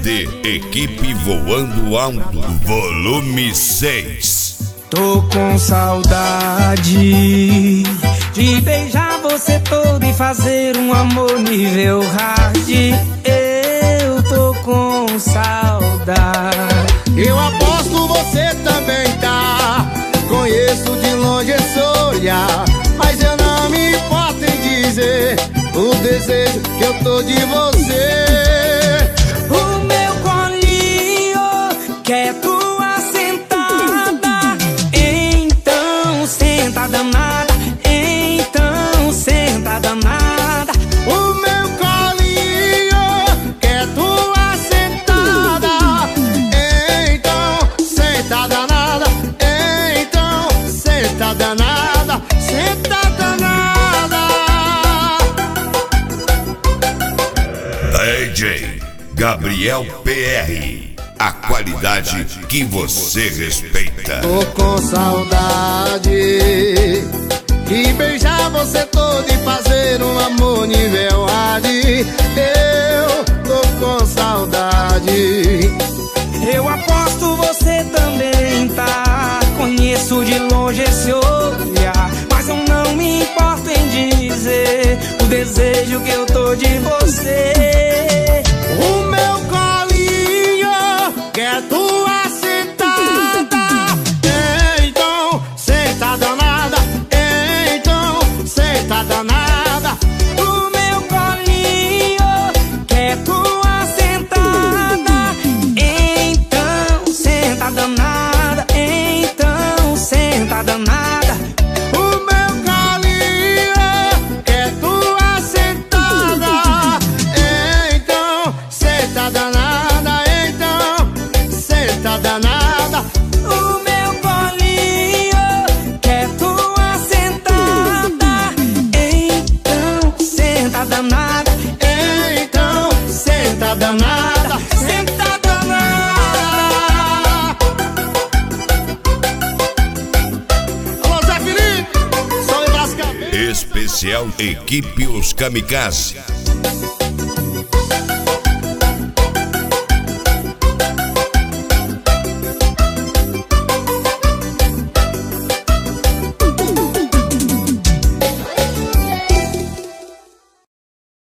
CD Equipe Voando Alto, volume 6. Tô com saudade de beijar você todo e fazer um amor nível hard. Eu tô com saudade. Eu aposto você também tá. Conheço de longe esse olhar, mas eu não me importo em dizer o desejo que eu tô de você. O meu colinho quer tua sentada, então senta danada, então senta danada. O meu colinho quer tua sentada, então senta danada, então senta danada, senta danada. DJ Gabriel PR, a qualidade que você respeita. Tô com saudade de beijar você todo e fazer um amor nível hard. Eu tô com saudade. Eu aposto você também tá. Conheço de longe esse olhar, mas eu não me importo em dizer o desejo que eu tô de você. O meu colinho quer tua sentada, então senta danada, então senta danada. O meu colinho quer tua sentada, então senta danada, então senta danada. O meu colinho quer tua sentada, então senta danada, então senta danada. O meu colinho quer tua sentada, então senta danada, Então senta danada, senta danada. Alô, Zé Felipe, sou em Brascabeça. Especial Equipe Os Kamikaze.